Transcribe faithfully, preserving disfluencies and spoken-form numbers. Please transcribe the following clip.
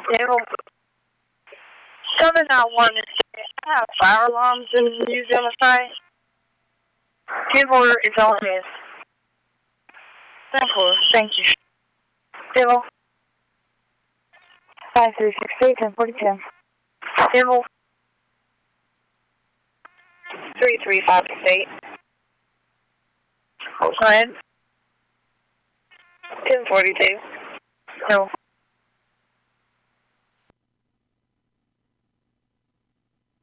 Ew. seven nine one is I have fire alarms in the museum of science. Ten four is all it is. Ten four, thank you. Civil. Five three six eight ten forty ten. Civil. Three three five six eight. Go ahead. Ten forty two. No.